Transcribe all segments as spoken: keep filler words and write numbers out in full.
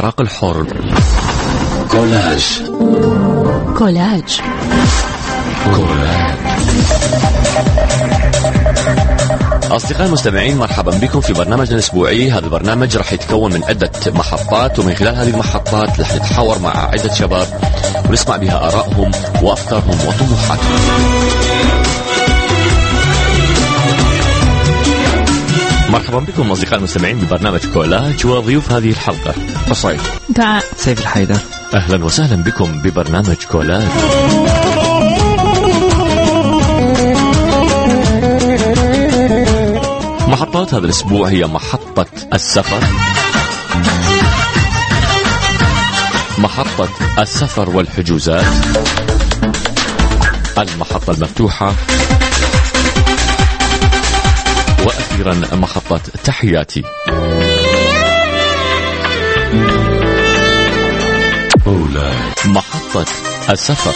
العراق الحر. كولاج كولاج كولاج. أصدقائي المستمعين، مرحبا بكم في برنامجنا الأسبوعي. هذا البرنامج راح يتكون من عدة محطات، ومن خلال هذه المحطات راح نتحاور مع عدة شباب ونسمع بها آرائهم وأفكارهم وطموحاتهم. مرحبا بكم أصدقائي المستمعين ببرنامج كولاج، وضيوف هذه الحلقة قصيد دعاء سيف الحيدر. أهلا وسهلا بكم ببرنامج كولاج. محطات هذا الأسبوع هي محطة السفر، محطة السفر والحجوزات، المحطة المفتوحة، وأخيرا محطة تحياتي. محطة السفر.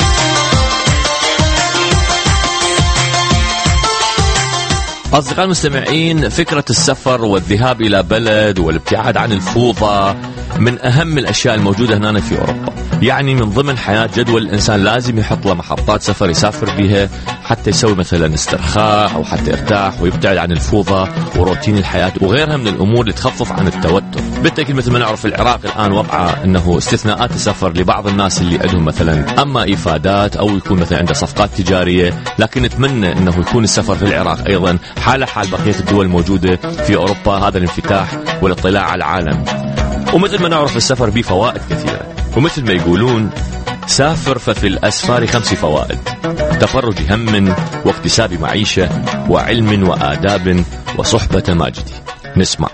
أصدقائي المستمعين، فكرة السفر والذهاب إلى بلد والابتعاد عن الفوضى من أهم الأشياء الموجودة هنا في أوروبا. يعني من ضمن حياة جدول الإنسان لازم يحط له محطات سفر يسافر بها حتى يسوي مثلا استرخاء أو حتى يرتاح ويبتعد عن الفوضى وروتين الحياة وغيرها من الأمور اللي تخفف عن التوتر. بالتأكيد مثل ما نعرف العراق الآن وضعه أنه استثناءات السفر لبعض الناس اللي عندهم مثلا أما إفادات أو يكون مثلا عنده صفقات تجارية، لكن نتمنى أنه يكون السفر في العراق أيضا حالة حال بقية الدول الموجودة في أوروبا، هذا الانفتاح والاطلاع على العالم. ومثل ما نعرف السفر به فوائد كثيرة، ومثل ما يقولون سافر ففي الأسفار خمس فوائد: تفرج هم واكتساب معيشة وعلم وآداب وصحبة ماجدي. نسمع.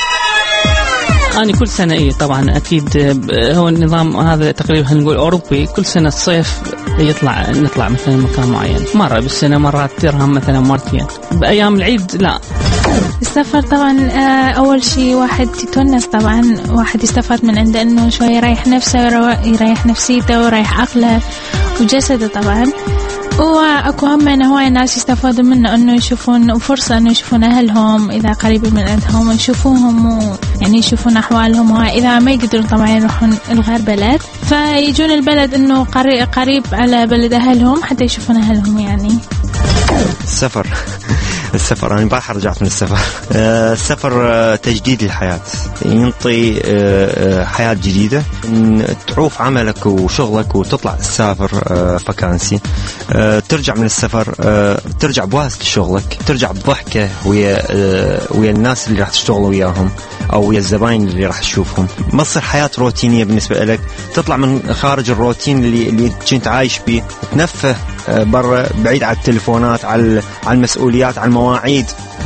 أنا كل سنة إيه طبعا أكيد هو النظام هذا تقريبا نقول أوروبي، كل سنة الصيف يطلع نطلع مثلا مكان معين، مرة بالسنة مرات ترهم مثلا مرتين. بأيام العيد لا. السفر طبعا أول شيء واحد يتونس، طبعا واحد يستفاد من عنده إنه شوي يريح نفسه يريح نفسيته ويريح عقله وجسده طبعا. وأكو هم أن هواي ناس يستفادوا منه إنه يشوفون فرصة إنه يشوفون أهلهم إذا قريبين من عندهم ويشوفوهم يعني يشوفون أحوالهم، وإذا ما يقدرون طبعا يروحون الغير بلد فيجون البلد إنه قريب على بلد أهلهم حتى يشوفون أهلهم. يعني السفر السفر أنا بارح رجعت من السفر. السفر تجديد الحياة، ينطي حياة جديدة، تعوف عملك وشغلك وتطلع تسافر فكانسي، ترجع من السفر ترجع بواسطة شغلك، ترجع بضحكة ويا ويا الناس اللي راح تشتغل وياهم أو ويا الزباين اللي راح تشوفهم. ما تصير حياة روتينية بالنسبة لك، تطلع من خارج الروتين اللي اللي كنت عايش فيه، تنفه برا بعيد عن التلفونات، على على المسؤوليات، على المواعيد.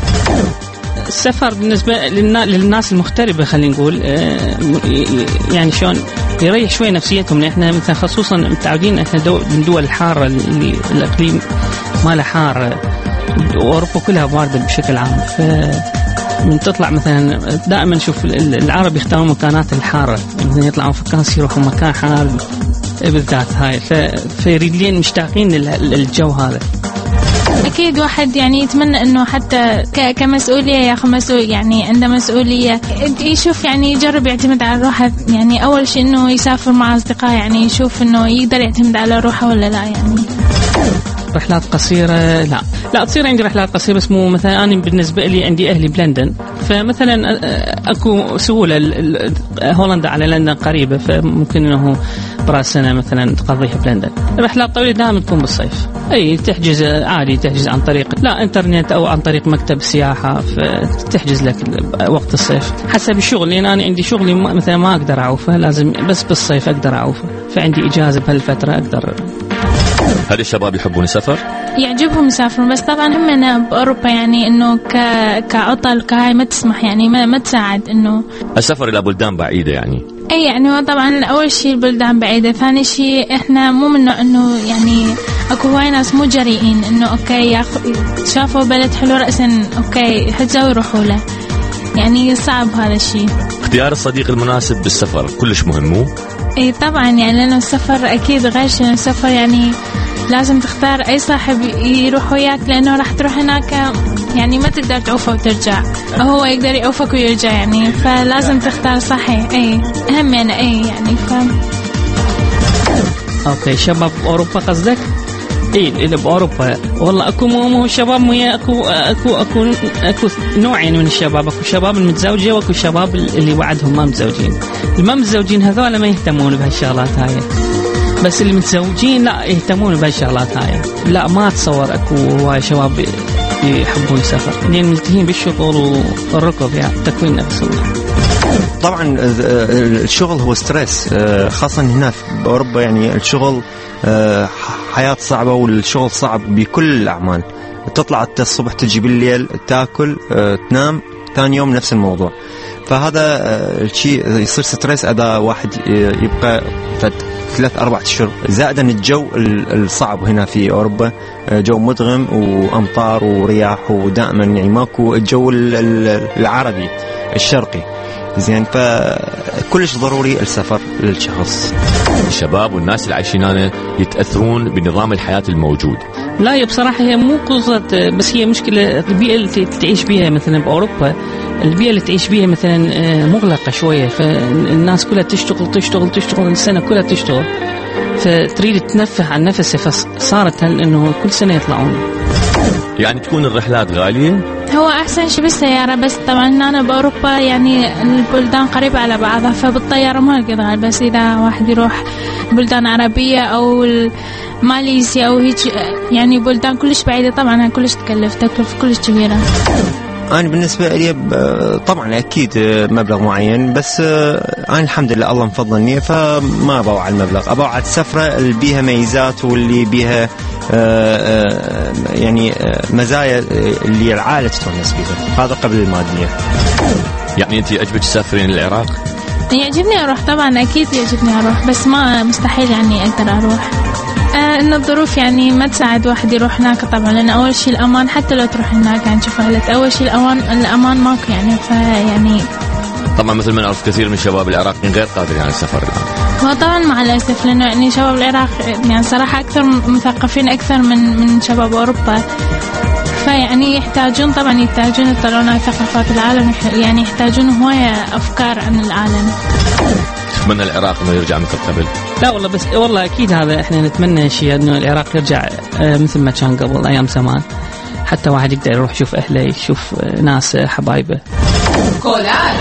السفر بالنسبة للناس المغتربة خلينا نقول يعني شلون يريح شوي نفسيتهم. احنا مثلا خصوصا متعودين احنا دو من دول الحارة اللي الإقليم ماله حار، وأوروبا كلها باردة بشكل عام. ف من تطلع مثلا دائما نشوف العرب يختارون مكانات الحارة، مثلا يطلعون فكانس يروحوا مكان حار بالذات هاي، فيريدين مشتاقين للجو هذا. أكيد واحد يعني يتمنى إنه حتى كمسؤولية ياخذ مسؤول، يعني عنده مسؤولية يشوف يعني يجرب يعتمد على روحه. يعني أول شيء إنه يسافر مع أصدقاء، يعني يشوف إنه يقدر يعتمد على روحه ولا لا. يعني رحلات قصيرة لا لا تصير عندي رحلات قصيرة، بس مو مثلا أنا بالنسبة لي عندي أهلي بلندن، فمثلا أكو سهولة هولندا على لندن قريبة، فممكن إنه براس سنة مثلا تقضيها بلندن. رحلات طويلة دائما تكون بالصيف، أي تحجز عادي، تحجز عن طريق لا إنترنت أو عن طريق مكتب سياحة، فتحجز لك وقت الصيف حسب الشغل. لأن أنا عندي شغلي مثلا ما أقدر أعوفه، لازم بس بالصيف أقدر أعوفه، فعندي إجازة بهالفترة أقدر. هل الشباب يحبون السفر؟ يعجبهم يسافرون، بس طبعا هم هنا بأوروبا يعني إنه ك كعطل كهاي ما تسمح، يعني ما ما تساعد إنه السفر إلى بلدان بعيدة. يعني أي يعني هو طبعا أول شيء البلدان بعيدة، ثاني شيء إحنا مو منه إنه يعني أكو هواي ناس مو جريئين إنه أوكي ياخ... شافوا بلد حلو رأسا أوكي حجوا يروحوا له، يعني صعب هذا الشيء. اختيار الصديق المناسب بالسفر كلش مهم مو؟ اي طبعا، يعني لأنه السفر أكيد غير شيء. السفر يعني لازم تختار أي صاحب يروح وياك، لأنه راح تروح هناك يعني ما تقدر تعوفه وترجع، هو يقدر يعوفك ويرجع يعني، فلازم تختار صحيح. اي اهم يعني اي يعني فاهم. اوكي شباب اوروبا قصدك؟ ايه اللي باوروبا والله اكو مو شباب مو اكو اكو اكو اكو نوعين من الشباب، اكو شباب المتزوجه واكو شباب اللي وعدهم ما متزوجين. اللي ما متزوجين هذول ما يهتمون بهالشغلات هاي، بس اللي متزوجين لا يهتمون بهالشغلات هاي. لا ما اتصور اكو هواي شباب يحبون السفر لين ملتهين بالشغل والركض يعني تكوين نفسهم. طبعا الشغل هو ستريس، خاصة هنا في أوروبا يعني الشغل حياة صعبة، والشغل صعب بكل الأعمال. تطلع الصبح تجي بالليل تاكل تنام ثاني يوم نفس الموضوع، فهذا الشيء يصير ستريس إذا واحد يبقى ثلاث أربعة أشهر. زائدا الجو الصعب هنا في أوروبا، جو مدغم وأمطار ورياح، ودائما يعني ماكو الجو العربي الشرقي زين، فكلش ضروري السفر للشخص. الشباب والناس اللي عايشين هنا يتأثرون بنظام الحياة الموجود. لا هي بصراحة هي مو قصة، بس هي مشكلة البيئة اللي تعيش بيها مثلا بأوروبا، البيئة اللي تعيش بيها مثلا مغلقة شوية، فالناس كلها تشتغل تشتغل تشتغل السنة كلها تشتغل، فتريد تنفح عن نفسها، فصارت انه كل سنة يطلعون. يعني تكون الرحلات غالية؟ هو أحسن شيء بالسيارة، بس طبعا أنا بأوروبا يعني البلدان قريبة على بعضها، فبالطيارة ما لقيت غالي. بس إذا واحد يروح بلدان عربية أو ماليزيا أو هيك يعني بلدان كلش بعيدة، طبعا كلش تكلف تكلف كلش كبيرة. أنا بالنسبة لي طبعا أكيد مبلغ معين، بس أنا الحمد لله الله مفضلني فما أبغى على المبلغ، أبغى على السفرة اللي بيها ميزات واللي بيها يعني مزايا اللي العائلة تتونس بيها، هذا قبل المادية. يعني أنت أجبك تسافرين العراق؟ يعجبني أروح طبعا، أكيد يعجبني أروح، بس ما مستحيل يعني أقدر أروح. آه إن الظروف يعني ما تساعد واحد يروح هناك طبعا، لأن أول شيء الأمان، حتى لو تروح هناك يعني شوف أهلك، أول شيء الأمان الأمان ماكو يعني، فيعني طبعا مثل ما نعرف كثير من شباب العراق غير قادرين على السفر الآن. هو طبعا مع الأسف، لأنه يعني شباب العراق يعني صراحة أكثر مثقفين أكثر من من شباب أوروبا، فيعني يحتاجون طبعا يحتاجون يطلعون على ثقافات العالم، يعني يحتاجون هواية أفكار عن العالم. نتمنى العراق انه يرجع مثل قبل. لا والله بس والله اكيد هذا احنا نتمنى شيء انه العراق يرجع مثل ما كان قبل ايام زمان، حتى واحد يقدر يروح يشوف اهله يشوف ناس حبايبه. كولاج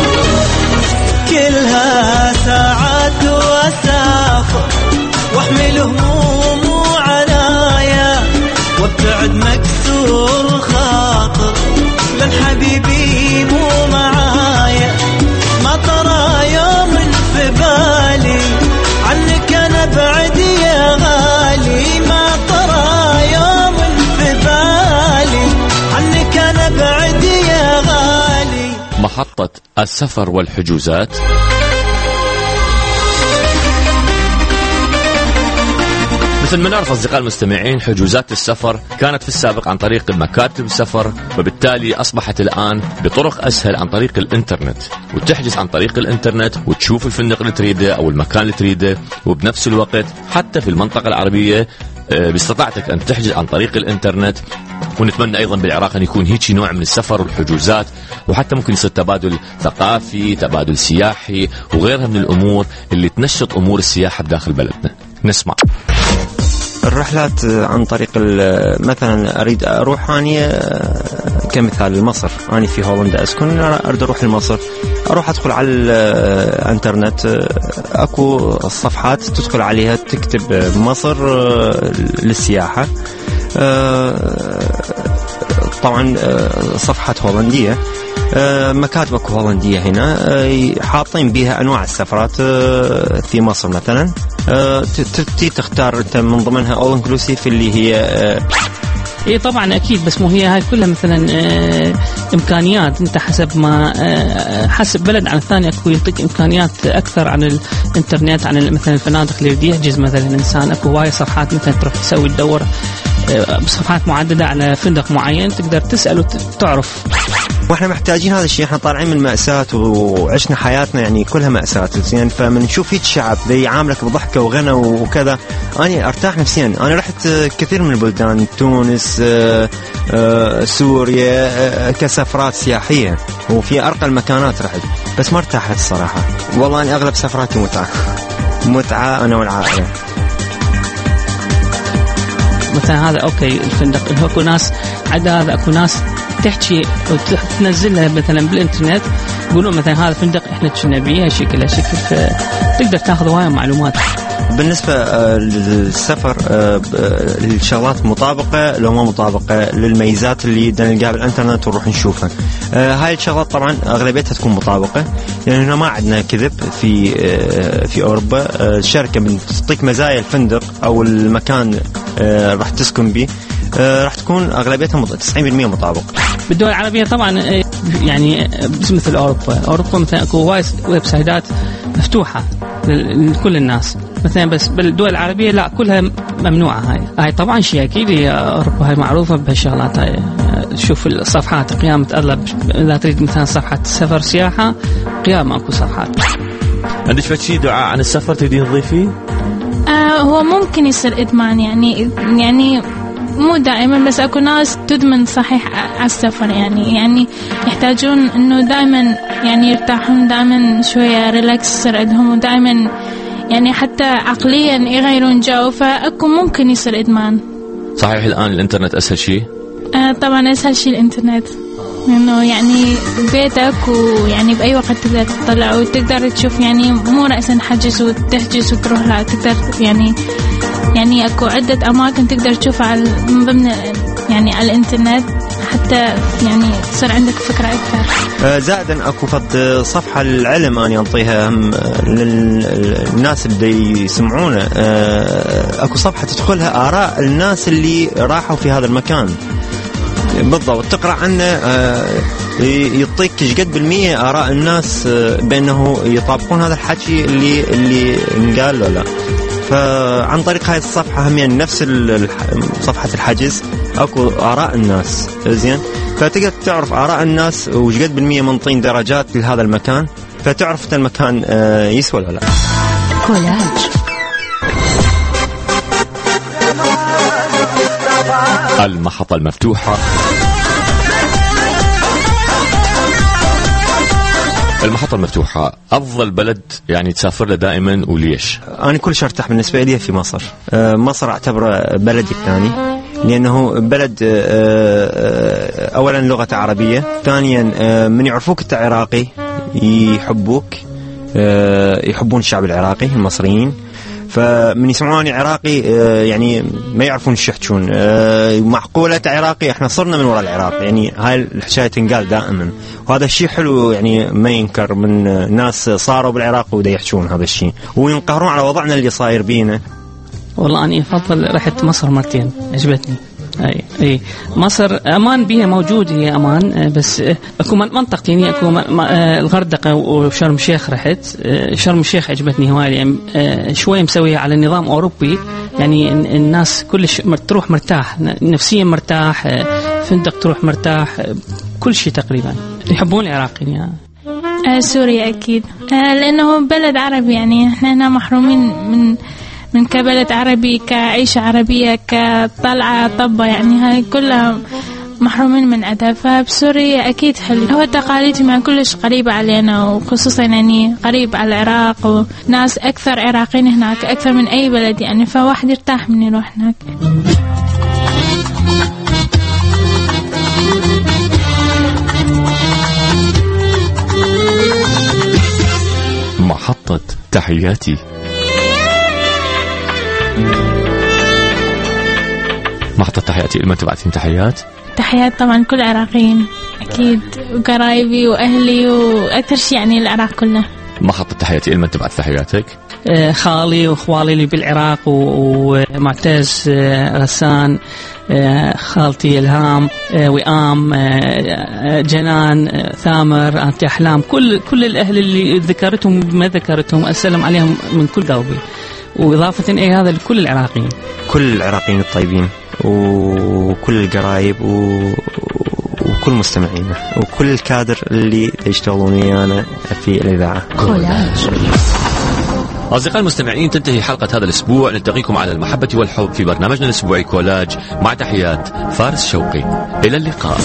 كلها ساعات واسافر واحمل هموم وعنايا وابتعد مكسور خاطر لان حبيبي مو معايا، ما ترى يوم في بالي عنك انا بعد يا غالي، ما ترى يوم في بالي عنك انا بعد يا غالي. محطة السفر والحجوزات. مثل ما نعرف أصدقاء المستمعين، حجوزات السفر كانت في السابق عن طريق مكاتب السفر، وبالتالي أصبحت الآن بطرق أسهل عن طريق الإنترنت، وتحجز عن طريق الإنترنت وتشوف الفندق اللي تريده أو المكان اللي تريده، وبنفس الوقت حتى في المنطقة العربية باستطاعتك أن تحجز عن طريق الإنترنت. ونتمنى أيضا بالعراق أن يكون هيك نوع من السفر والحجوزات، وحتى ممكن يصير تبادل ثقافي، تبادل سياحي وغيرها من الأمور اللي تنشط أمور السياحة بداخل بلدنا. نسمع الرحلات عن طريق مثلا أريد أروح أنا كمثال مصر، أنا في هولندا أسكن، أريد أروح لمصر، أروح أدخل على الإنترنت، أكو الصفحات تدخل عليها تكتب مصر للسياحة، طبعا صفحات هولندية، مكاتبك هولندية هنا حاطين بها أنواع السفرات في مصر مثلا، تختار أنت من ضمنها all inclusive اللي هي ايه طبعا اكيد، بس مو هي هاي كلها مثلا آه امكانيات، انت حسب ما آه حسب بلد عن الثاني اكو يعطيك امكانيات اكثر عن الانترنت، عن مثلا الفنادق اللي بده يحجز مثلا الانسان، اكو هواي صفحات مثلا تروح تسوي تدور آه بصفحات معدده على فندق معين، تقدر تسال وتعرف واحنا محتاجين هذا الشيء. احنا طالعين من مأساة وعشنا حياتنا يعني كلها مأساة زين، فمن نشوف هيك شعب ذي يعاملك بضحكة وغنى وكذا أنا أرتاح نفسيا. أنا رحت كثير من البلدان، تونس، سوريا، كسفرات سياحية وفي أرقى المكانات رحت، بس ما ارتاحت الصراحة. والله أنا أغلب سفراتي متعة متعة أنا والعائلة. مثلا هذا أوكي الفندق اكو ناس عدا هذا اكو ناس تحكي وتنزلها مثلا بالإنترنت يقولون مثلا هذا الفندق احنا كنا بيه شكل شكل، فتقدر تاخذ هواية معلومات. بالنسبة للسفر الشغلات مطابقة لو ما مطابقة للميزات اللي نلقاها بالإنترنت ونروح نشوفها. هاي الشغلات طبعا أغلبيتها تكون مطابقة، لأن هنا ما عندنا كذب في في أوروبا. الشركة بتعطيك مزايا الفندق أو المكان راح تسكن به راح تكون أغلبيتها تسعين بالمئة مطابق. بالدول العربية طبعا يعني مثل أوروبا أوروبا مثلا أكو وايد ويب سايتات مفتوحة لكل الناس مثلا، بس بالدول العربية لا كلها ممنوعة. هاي هاي طبعا شيء أكيد أوروبا هاي معروفة بهالشغلات هاي. شوف الصفحات قيامة أغلب إذا تريد مثلا صفحة سفر سياحة قيامة أكو صفحات. عندك شيء دعاء عن السفر تريدين تضيفيه؟ آه هو ممكن يصير إدمان يعني يعني مو دائما، بس اكو ناس تدمن صحيح على السفر يعني يعني يحتاجون انه دائما يعني يرتاحون، دائما شويه ريلاكس يصير عندهم، ودائما يعني حتى عقليا يغيرون جو، فاكو ممكن يصير ادمان. صحيح الان الانترنت اسهل شيء؟ آه طبعا اسهل شيء الانترنت، انه يعني بيتك ويعني باي وقت تقدر تطلع وتقدر تشوف، يعني مو رأسا حجز وتحجز وتروح، لا تقدر يعني يعني اكو عدة اماكن تقدر تشوفها على من ضمن يعني على الانترنت حتى يعني تصير عندك فكرة اكثر. زائدا اكو فد صفحة العلم اني انطيها للناس اللي يسمعونه، اكو صفحة تدخلها اراء الناس اللي راحوا في هذا المكان بالضبط، تقرأ عنه يعطيك ايش قد بالمية آراء الناس بأنه يطابقون هذا الحكي اللي اللي انقال له لا. فعن طريق هاي الصفحة هم يعني نفس صفحة الحجز اكو آراء الناس زين، فتقدر تعرف آراء الناس وش قد بالمية منطين درجات لهذا المكان، فتعرف المكان يسوى ولا لا. كولاج المحطة المفتوحة. المحطة المفتوحة أفضل بلد يعني تسافر له دائما وليش؟ أنا كل شيء ارتاح بالنسبة لي في مصر. مصر أعتبره بلدي الثاني، لأنه بلد أولا لغة عربية، ثانيا من يعرفوك أنت عراقي يحبوك، يحبون الشعب العراقي المصريين، فمن يسمعوني عراقي يعني ما يعرفون ايش يحكون. معقولة عراقي، احنا صرنا من وراء العراق، يعني هاي الحكاية تنقال دائما، وهذا الشيء حلو يعني ما ينكر من ناس صاروا بالعراق ودا يحكون هذا الشيء وينقهرون على وضعنا اللي صاير بينا. والله أنا أفضل رحت مصر مرتين عجبتني. أي أي مصر أمان بها موجود، هي أمان، بس أكو منطقة يعني أكو الغردقة وشرم الشيخ رحت. شرم الشيخ عجبتني هواي، يعني شوي مسوية على النظام أوروبي، يعني الناس كلش تروح مرتاح نفسيا، مرتاح فندق تروح مرتاح، كل شيء تقريبا. يحبون العراقيين يعني. آه سوريا أكيد، آه لأنه بلد عربي، يعني إحنا هنا محرومين من من كبلد عربي، كعيشة عربية، كطلعة طبة، يعني هاي كلها محرومين من عدها. فبسوريا أكيد حلو، هو تقاليدهم يعني كلش قريبة علينا، وخصوصا يعني قريب على العراق، وناس أكثر عراقيين هناك أكثر من أي بلد، يعني فواحد يرتاح من يروح هناك. محطة تحياتي. محطة تحياتي، لما تبعثين تحيات؟ تحيات طبعا كل العراقيين أكيد، وقرايبي وأهلي، وأكثر شيء يعني العراق كله. محطة تحياتي، لما تبعث تحياتك؟ آه خالي وأخوالي اللي بالعراق، ومعتز آه غسان، آه خالتي إلهام، آه وئام، آه جنان، آه ثامر، أنت أحلام، كل كل الأهل اللي ذكرتهم ما ذكرتهم أسلم عليهم من كل قلبي، وإضافة إلى هذا لكل وكل مستمعينا وكل الكادر اللي يشتغلون ويانا في الإذاعة. كولاج. أصدقائي المستمعين، تنتهي حلقة هذا الأسبوع. نلتقيكم على المحبة والحب في برنامجنا الأسبوعي كولاج، مع تحيات فارس شوقي. إلى اللقاء.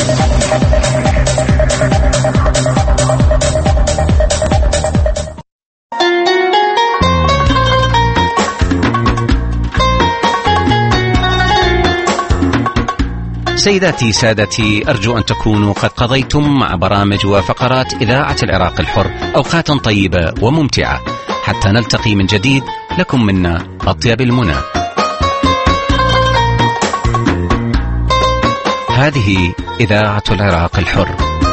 سيداتي سادتي، أرجو أن تكونوا قد قضيتم مع برامج وفقرات إذاعة العراق الحر أوقاتا طيبة وممتعة، حتى نلتقي من جديد. لكم منا أطيب المنى. هذه إذاعة العراق الحر.